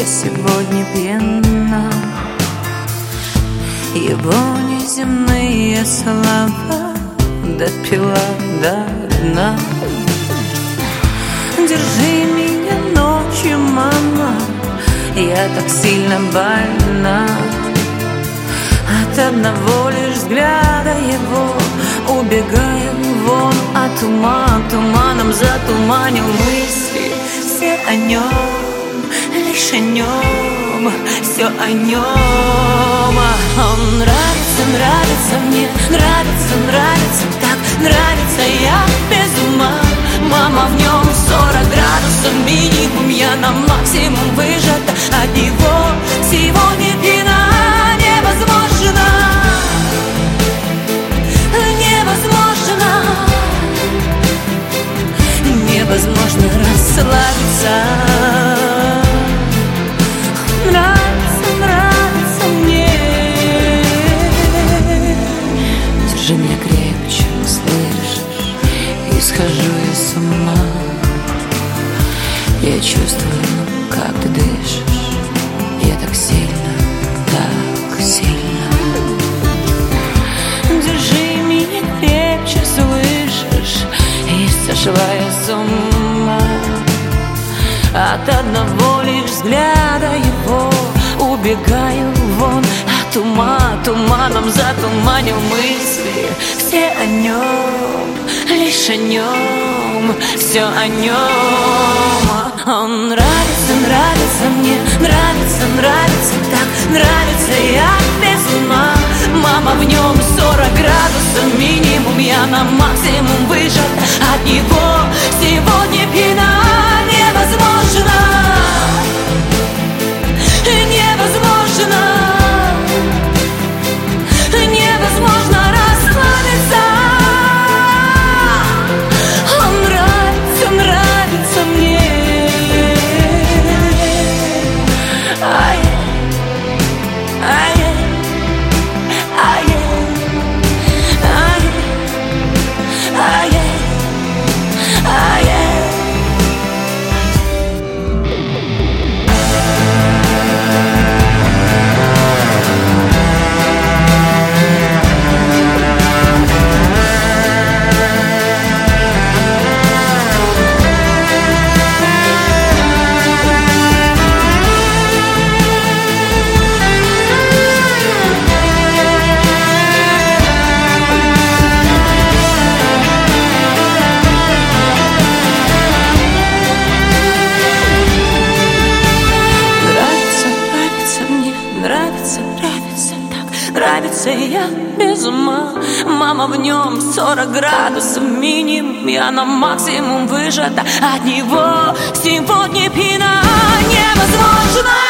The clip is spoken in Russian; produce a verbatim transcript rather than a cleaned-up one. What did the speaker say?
Я сегодня пьяна. Его неземные слова допила до дна. Держи меня ночью, мама, я так сильно больна. От одного лишь взгляда его убегаю вон, а туман туманом затуманил мысли. Все о нем, лишь о нем, все о нем. Он нравится, нравится мне, нравится, нравится так, нравится, я без ума. Мама, в нем сорок градусов минимум, я на максимум выжата. От него сегодня пьяна. Невозможно, невозможно, невозможно расслабиться. Нравится, нравится мне. Держи меня крепче, слышишь? И схожу я с ума. Я чувствую, как ты дышишь. Я так сильно, так сильно. Держи меня крепче, слышишь? И сошла я с ума. От одного лишь взгляда его убегаю вон, а туман туманом затуманил мысли. Все о нем, лишь о нем, все о нем. Он нравится, нравится мне, нравится, нравится так, нравится, я без ума. Мама, в нем сорок градусов минимум, я на максимум выжата. От него сегодня пьяна. Невозможно, невозможно, невозможно расслабиться. Он нравится, нравится мне. Ай, ай, ай, ай, ай, ай, ай. Нравится, я без ума. Мама, в нем сорок градусов минимум, я на максимум выжата. От него сегодня пьяна. Невозможно.